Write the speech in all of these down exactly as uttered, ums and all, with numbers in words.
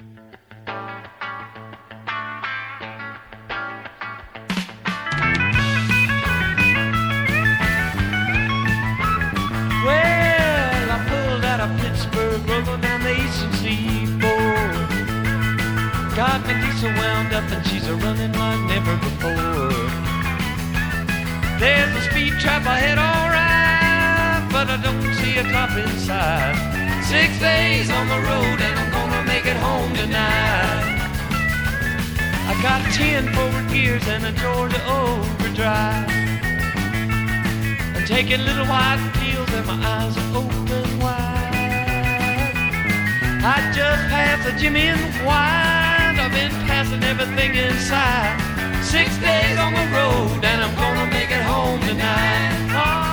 Well, I pulled out of Pittsburgh, rolling down the eastern seaboard. Got my diesel wound up and she's a running like never before. There's a speed trap ahead, alright, but I don't see a cop inside. Six days on the road and I'm gonna make it home tonight. I got ten forward gears and a Georgia overdrive. I'm taking little white pills and my eyes are open wide. I just passed a Jimmy in White. I've been passing everything inside. Six days on the road and I'm gonna make it home tonight. Oh.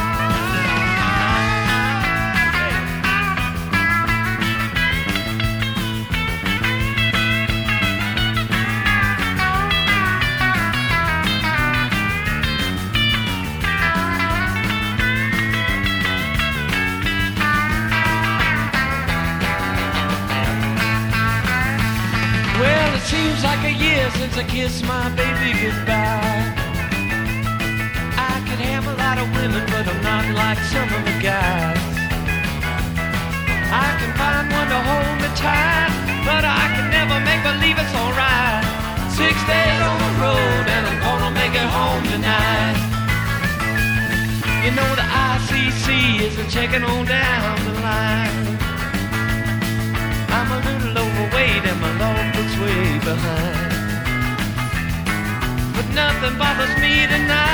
Well, it seems like a year since I kissed my baby goodbye. I could have a lot of women, but I'm not like some of the guys. I can find one to hold me tight, but I can never make believe it's alright. Six days on the road and I'm gonna make it home tonight. You know the I C C is a checking on down the line. I'm a little overweight and my logbook's way behind, but nothing bothers me tonight.